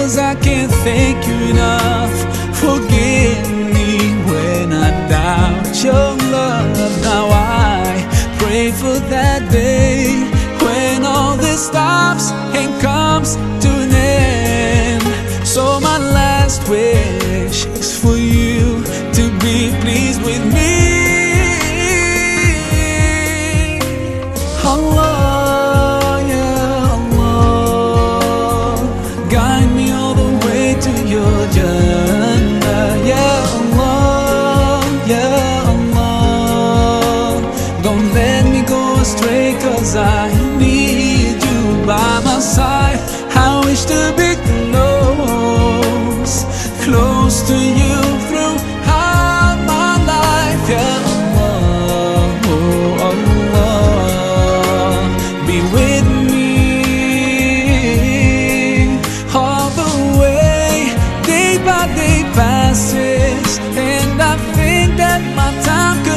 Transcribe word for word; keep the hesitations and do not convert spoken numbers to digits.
'cause I can't thank you enough. Forgive me when I doubt your love. Now I pray for that day when all this stops and comes to an end. So my last wish is for you to be pleased with me. Allah, yeah, Allah, guide me all the way to your Jannah. Yeah, Allah, yeah, Allah, don't let me go astray, 'cause I need you by my side. I wish to be close, close to you throughout my life. Yeah, Allah, oh Allah, be with me all the way. Day by day passes, and I think that my time